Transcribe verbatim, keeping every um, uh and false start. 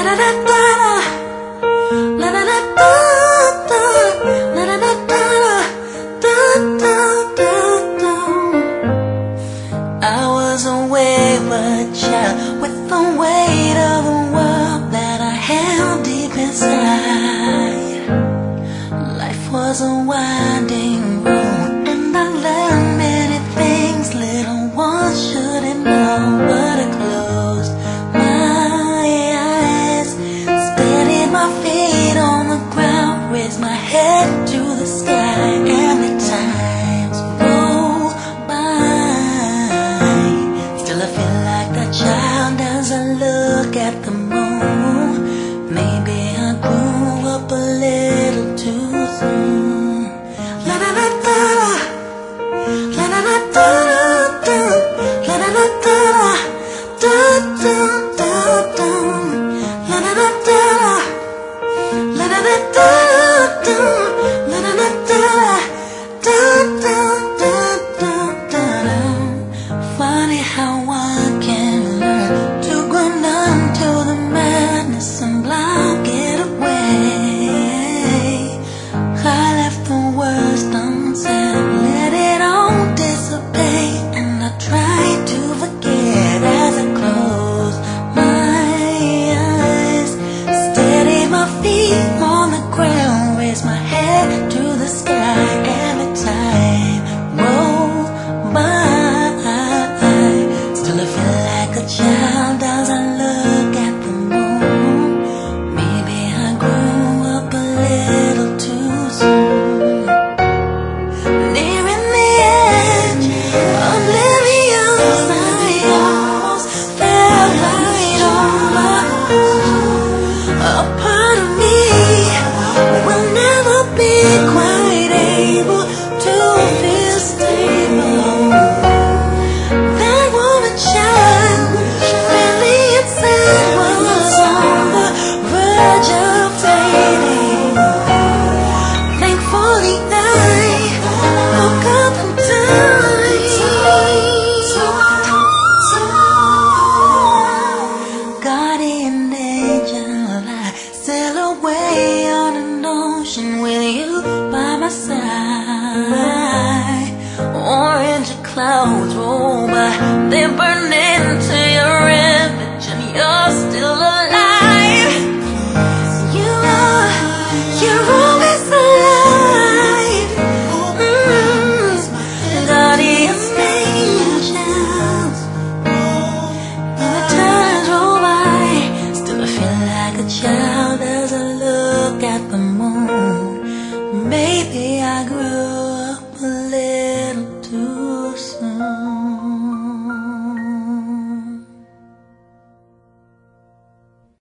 I was a wayward child with the weight of the world that I held deep inside. Life was a winding road, and I learned many things little ones shouldn't know. But I closed my eyes, steadied my feet on the ground, raised my head to the sky, and the times roll by. Still I feel like that child as I look at the moon. Maybe I grew up a little too soon. La la la la la la la la la la la la la da da da da la la la la la la la da da la la la da da da da da. Funny how one can learn to go numb to the madness and block it away. I left the words unsaid, let it all dissipate, and I tried to forget as I closed my eyes, steadied my feet on the ground, raised my head to the sky, and the time rolled by. Still I feel like a child as I look at the moon. Maybe I grew up a little too soon. Nearing the edge, oblivious, I almost fell right over. A part of me will never be quite able to feel stable. That woman child, really inside, was on the verge of fading. Thankfully I woke up in time. Guardian angel, I sail away on an ocean with you by my side. Orange clouds roll by, they burn into your image, and you're still alive. You are, you're always alive. Mm. Guardian angels, when the times roll by, still I feel like a child as I look at the moon. Maybe I